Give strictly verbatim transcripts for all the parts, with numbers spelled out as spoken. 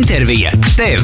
Intervija tev!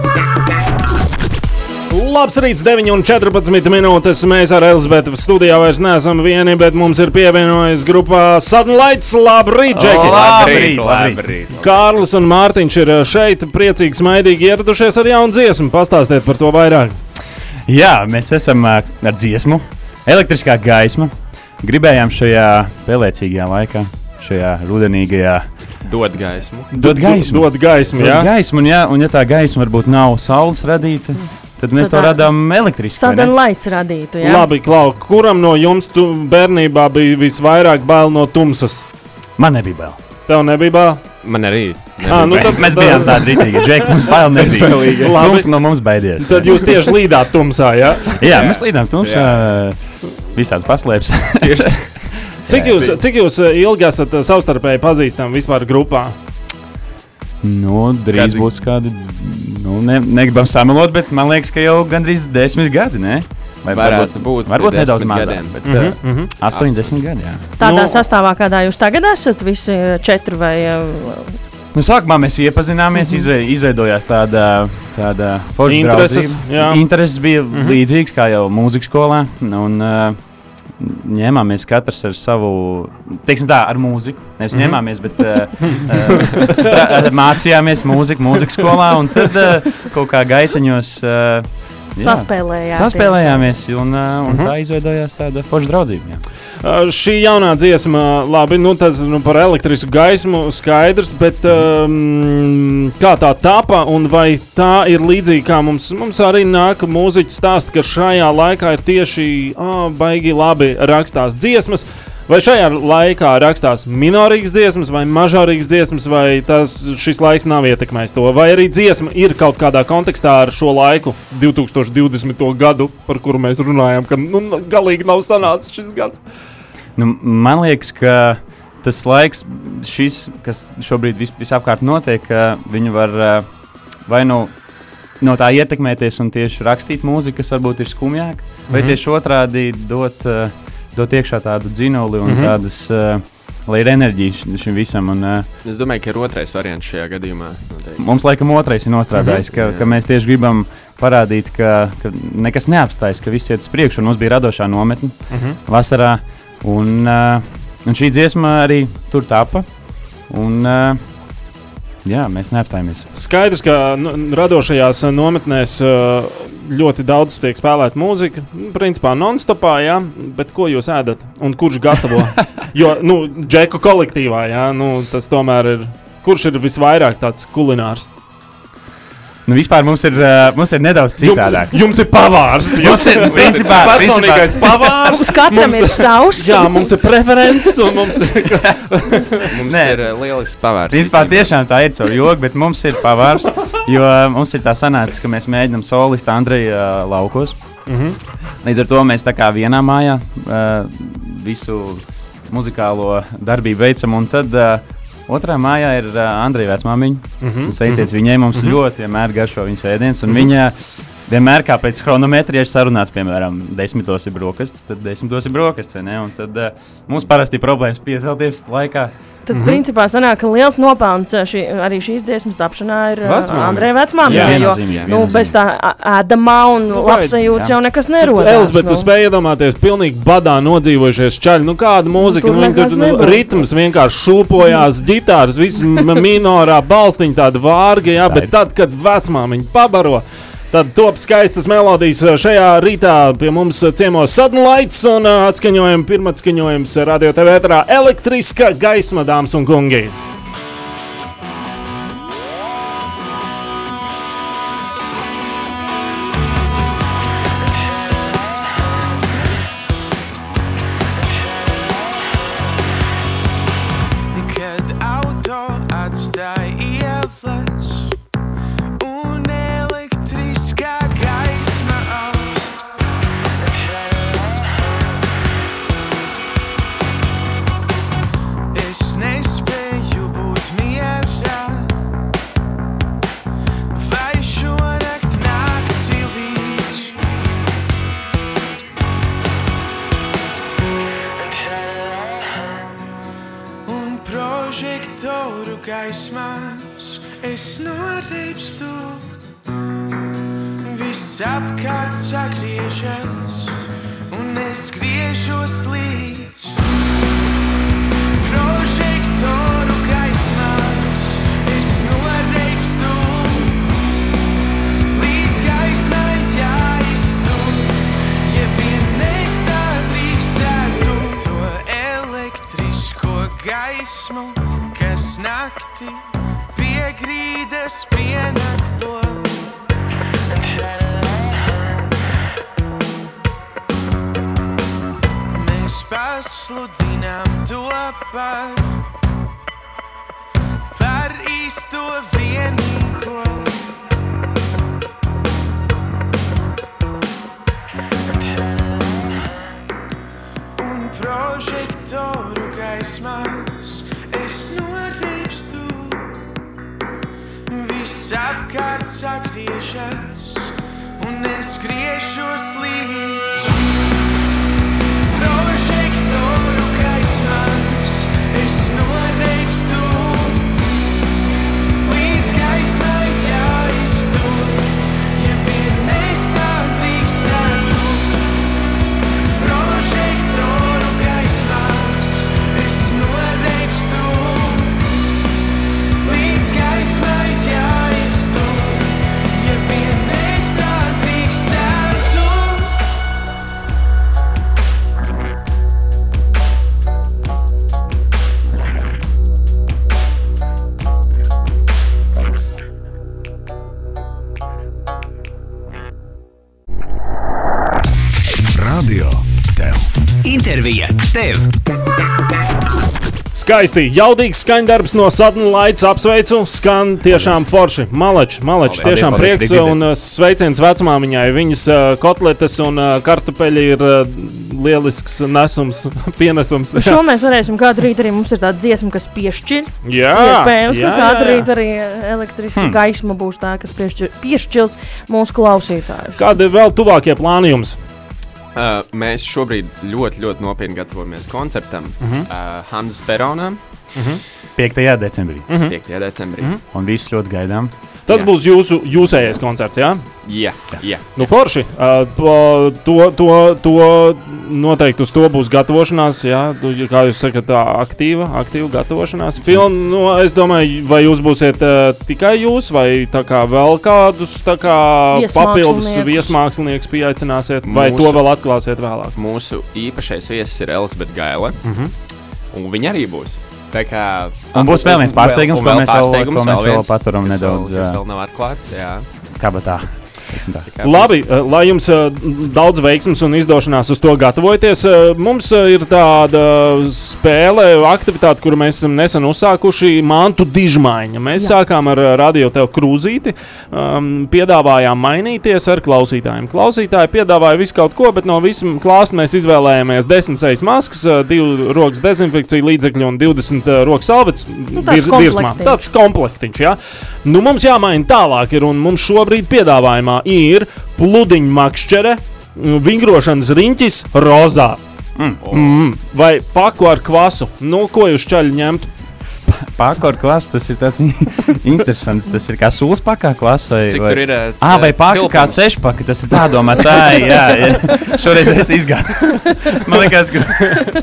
Labs rīts, deviņi un četrpadsmit minūtes. Mēs ar Elizabeti studijā vairs neesam vieni, bet mums ir pievienojies grupā Sudden Lights. Labrīt, Džeki! Oh, labrīt, labrīt! Kārlis un Mārtiņš ir šeit, priecīgi, smaidīgi ieradušies ar jaunu dziesmu. Pastāstiet par to vairāk. Jā, mēs esam ar dziesmu Elektriskā gaisma. Gribējām šajā pelēcīgajā laikā, šajā rudenīgajā Dod gaismu. Dod gaismu. Dod gaismu, jā. Dod gaismu, un, ja, un ja tā gaisma varbūt nav saules radīta, tad mēs Tad to radām elektriski. Sudden Lights radītu, jā. Labi, Klau, kuram no jums tu bērnībā bija visvairāk bail no tumsas? Man nebija bail. Tev nebija bail? Man arī. À, nu tad, mēs bijām tādi rītīgi. Džeki, mums bail nebija. Tums no mums baidies. Tad jūs tieši līdāt tumsā, jā? Jā, mēs līdām tumsā. Visāds paslēps. Tieši. Cik jūs, cik jūs ilgi esat savstarpēji pazīstami vispār grupā? Nu, drīz Kādi? būs kādi, nu, ne, negribam samelot, bet man liekas, ka jau gandrīz desmit gadi, ne? Vai Varētu būt Varbūt pie nedaudz desmit mazāk, gadiem. bet Mhm, uh, mhm. astoņdesmit gadi, jā. Tādā Nu- sastāvā, kādā jūs tagad esat, visi četri vai... Nu, sākumā mēs iepazināmies, mm -hmm. izveidojās tāda, tāda forša Intereses, draudzība. jā. Intereses bija mm -hmm. līdzīgas kā jau mūzikas skolā, un uh, ņēmāmies katrs ar savu, teiksim tā, ar mūziku. Nevis mm -hmm. ņēmāmies, bet uh, uh, stra, mācījāmies mūziku mūzikas skolā, un tad uh, kaut kā gaiteņos uh, jā, Saspēlējāmies. saspēlējāmies, un, uh, un Mhm. tā izveidojās tāda forša draudzība. Jā. Uh, šī jaunā dziesma, labi, nu tas nu, par elektrisku gaismu skaidrs, bet um, kā tā tapa un vai tā ir līdzīga, kā mums, mums arī nāk mūziķi stāst, ka šajā laikā ir tieši oh, baigi labi rakstās dziesmas, vai šajā laikā rakstās minorīgas dziesmas vai mažorīgas dziesmas, vai tas, šis laiks nav ietekmējis to, vai arī dziesma ir kaut kādā kontekstā ar šo laiku, divi tūkstoši divdesmito gadu, par kuru mēs runājam, ka nu, galīgi nav sanācis šis gads. Nu, man liekas, ka tas laiks, šis, kas šobrīd vis, visapkārt notiek, ka viņi var uh, vai nu no tā ietekmēties un tieši rakstīt mūziku, kas varbūt ir skumjāk, mm-hmm. vai tieši otrādi dot, uh, dot iekšā tādu dzinuli un mm-hmm. tādas, uh, lai ir enerģija šim visam. Un, uh, Es domāju, ka ir otrais variants šajā gadījumā. Noteikti. mums laikam otrais ir nostrādājis, mm-hmm. ka, ka mēs tieši gribam parādīt, ka, ka nekas neapstājas, ka viss iet uz priekšu, un mums bija radošā nometne Mhm. vasarā. Un, uh, un šī dziesma arī tur tapa. Un, uh, jā, mēs neapstājamies. Skaidrs, ka nu, radošajās nometnēs uh, ļoti daudz tiek spēlēta mūzika. Nu, principā non-stopā, jā, bet ko jūs ēdat un kurš gatavo? Jo, nu, džeku kolektīvā, jā, nu, tas tomēr ir, kurš ir visvairāk tāds kulinārs? Nu, vispār mums ir, uh, mums ir nedaudz citādāk. Jums ir pavārs. Mums ir, principā, personīgais pavārs. Uz katram ir savs. Jā, mums ir preferences un mums ir... Mums Nē. ir uh, lielisks pavārs. Principā tiešām tā ir caur joku, bet mums ir pavārs, jo uh, mums ir tā sanācis, ka mēs mēģinām solista Andreja uh, laukos. Mhm. Līdz ar to mēs tā kā vienā mājā uh, visu muzikālo darbību veicam, un tad uh, otrā mājā ir uh, Andreja vecmāmiņa. Mhm. Sveiciens viņai, mums Mhm. ļoti vienmēr garšo viņas ēdiens, un viņa vienmēr kā pēc chronometra ir sarunāts, piemēram, desmitos ir brokastis, tad desmitos ir brokastis, vai ne? Un tad uh, mums parasti ir problēmas piecelties laikā. Tad, mm -hmm. principā, sanāk, ka liels nopelns šī, arī šīs dziesmas tapšanā ir Vecmāmiņa. Andreja vecmāmiņa. Jā, Jo viennozīmīgi, nu, viennozīmīgi. bez tā ā- ēdamā un Nu, vai- labsajūtas jā. jau nekas nerodās. Elizabete, tu nu. spēj iedomāties pilnīgi badā nodzīvojušies čaļi. Nu, kāda mūzika, tur nu, viņi nekas tur nu, nebūs. ritms vienkārši šūpojās, ģitāras, viss m- minorā balstiņa tāda vārga, jā, Tā bet ir. tad, kad vecmāmiņa pabaro, tad top skaistas melodijas šajā rītā pie mums ciemos Sudden Lights un ā, atskaņojam, pirmatskaņojums Radio T V ēterā Elektriska gaisma, dāmas un kungi. Kad auto atstāja ielas un elektriskā gaisma aust. Es nespēju būt mierā, vai šonakt nāksi līdz. Un prožektori Prožektoru gaismās es noreibstu. Viss apkārt sagriežas un es griežos līdz. Prožektoru gaismās es noreibstu. Līdz gaismai jāiztu, ja vien es tā drīkstētu to elektrisko gaismu, kas naktī pie grīdas pienakto. Mēs pasludinām to par, par īsto vienīgo. Un prožektoru gaismās es noreibstu. Viss apkārt sagriežas un es griežos līdz. Prožektoru gaismās es noreibstu. Līdz gaismai jāiztu, ja vien es tā drīkstētu. Prožektoru gaismās es noreibstu. Līdz gaismai jāiztu, ja vien es tā drīkstētu. Radio tev. Intervija tev. Skaisti, jaudīgs skaņdarbs no Sudden Lights, apsveicu, skan tiešām forši. Malač, malač, Paldies, tiešām paldies, prieks paldies, un uh, sveiciens vecmāmiņai. Viņas uh, kotletes un uh, kartupeļi ir uh, lielisks nesums, pienesums. Šo mēs varēsim kādu rīt arī, mums ir tāda dziesma, kas piešķir. Jā, Iespējams, jā, ka kādu jā. rīt arī elektriska hmm. gaisma būs tā, kas piešķir, piešķils mūsu klausītājus. Kādi ir vēl tuvākie plāni jums? Uh, mēs šobrīd ļoti, ļoti nopietni gatavojamies koncertam uh-huh. uh, Hanzas peronā piektajā decembrī. piektajā decembrī. Un visus ļoti gaidām. Tas Jā. būs jūsu jūsējais koncerts, jā? Jā, jā. Nu, forši. Uh, po- to, to, to noteikti uz to būs gatavošanās, jā. Tu, kā jūs sakat, tā aktīva, aktīva gatavošanās. Piln, nu, es domāju, vai jūs būsiet uh, tikai jūs, vai tā kā vēl kādus tā kā papildus Viesmāksliniekus. viesmākslinieks pieaicināsiet, vai Mūsu- to vēl atklāsiet vēlāk? Mūsu īpašais viesis ir Elizabete Gaile, un viņa arī būs. Tā kā, Un būs vēl viens pārsteigums, un ko vēl mēs vēl- pārsteigums, ko mēs vēl viens, paturam kas nedaudz, Vēl, kas jā. vēl nav atklāts, jā. Kabatā. teiksim tā. Labi, uh, lai jums uh, daudz veiksmes un izdošanās uz to gatavoties. Uh, mums uh, ir tāda spēle, aktivitāte, kuru mēs esam nesen uzsākuši, mantu dižmaiņa. Mēs Jā. sākām ar uh, Radio Tev krūzīti, um, piedāvājām mainīties ar klausītājiem. Klausītāji piedāvāja visu kaut ko, bet no visam klāsta mēs izvēlējāmies desmit sejas maskas, uh, divu rokas dezinfekciju līdzekļu un divdesmit uh, rokas salvets Nu, tāds virs- virsmā. komplektiņš. Tāds komplektiņš, jā. Nu, mums jāmaina tālāk ir, un mums šobrīd piedāvājumā ir pludiņu makšķere, vingrošanas riņķis rozā. Mm. Mm. Vai paku ar kvasu. Nu, ko jūs čaļi ņemtu? Pakāpju klasa, tas ir tāds interesants. Tas ir kā sūs pakā klasa. Vai, Cik vai... tur ir? ā, Ah, vai pakā kā tilpums? sešpaka, tas ir tā domāts. Ai, jā, jā. Šoreiz es izgāju. Man liekas, ka...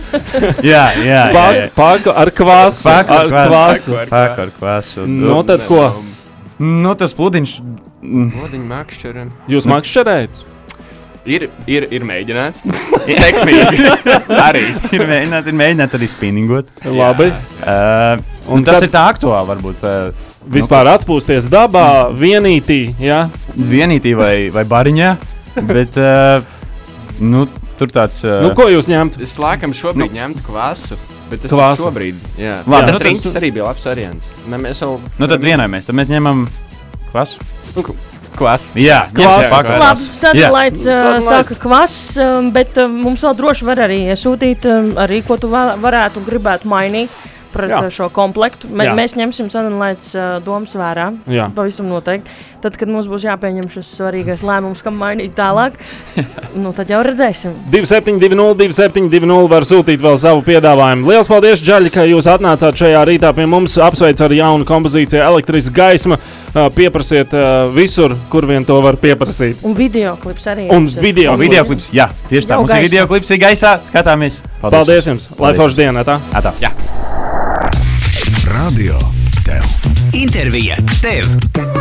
jā, jā, jā, Pak, jā. paku ar kvasu. Paku ar kvasu. Paku ar Pakāpju klasa. Nu, tad ko? Nu, tas pludiņš... Pludiņu makšķere. Jūs makšķerējat? Ir, ir, ir mēģināts. Sekmīgi. Arī. ir mēģināts, ir mēģināts arī spinningot. Labi. Uh, Un un tas kad- ir tā aktuāli, varbūt. Uh, Vispār atpūsties dabā, vienītī, jā? vienītī vai, vai bariņā, bet uh, nu, tur tāds... Uh, Nu, ko jūs ņemt? Es laikam šobrīd nu. ņemtu kvasu. Bet tas Kvasu. ir šobrīd. Jā, Labi, jā nu tas tas- riņķis arī bija labs variants. Ne, mēs jau... nu, tad vienāmies, tad mēs ņemam kvasu. Kvasu. Jā, Kvasu. ņemsim pakā Labi, klasu. Sadalīts, uh, Sadalīts. saka kvass, um, bet um, mums vēl droši var arī iesūtīt um, arī, ko tu va varētu un gribētu mainīt. pret Jā. uh, šo komplektu. Mē, Jā. mēs ņemsim Suddenlights uh, domas vērā. Jā. Pavisam noteikti. Tad, kad mums būs jāpieņem šis svarīgais lēmums, kam mainīt tālāk, nu, tad jau redzēsim. divi septiņi divi nulle divi septiņi divi nulle var sūtīt vēl savu piedāvājumu. Lielas paldies, Džaļi, ka jūs atnācāt šajā rītā pie mums. Apsveic ar jaunu kompozīciju Elektriska gaisma. Uh, Pieprasiet uh, visur, kur vien to var pieprasīt. Un videoklips arī. Un jums ir. video, O, videoklips, jā, tieši tā. Jau Mums ir gaisā. videoklips, ir gaisā. Skatāmies. Paldies jums! Lai Paldies. forša diena, tā! Atā. Jā. Radio tev. Intervija tev.